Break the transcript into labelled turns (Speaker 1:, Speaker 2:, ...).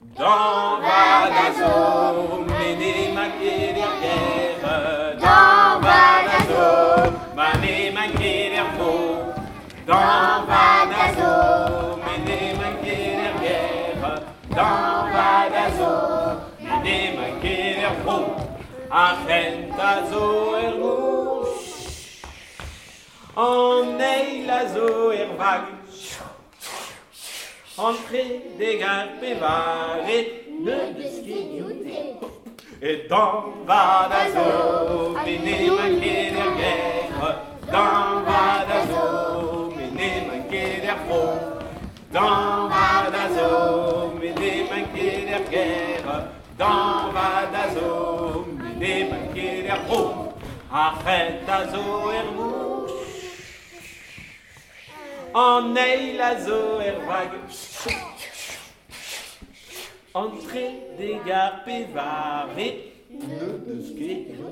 Speaker 1: Dans Vadazo, Méné manqué derrière.
Speaker 2: Dans Vadazo,
Speaker 1: Mané manqué derrière.
Speaker 2: dans Vadazo,
Speaker 1: Méné manqué derrière. Dans Vadazo, Méné manqué derrière. Arrentazo ermou. En eilazo ervague. Entrée des garpes et varées. Et dans Vadazo, Méné manqué derrière. Dans Vadazo, Méné manqué derrière. Dans Vadazo, Méné manqué derrière. Dans Vadazo, Méné manqué derrière. Arrêtazo ermouche. En eilazo ervague. Entrée des garpes et varées. Ne de ski.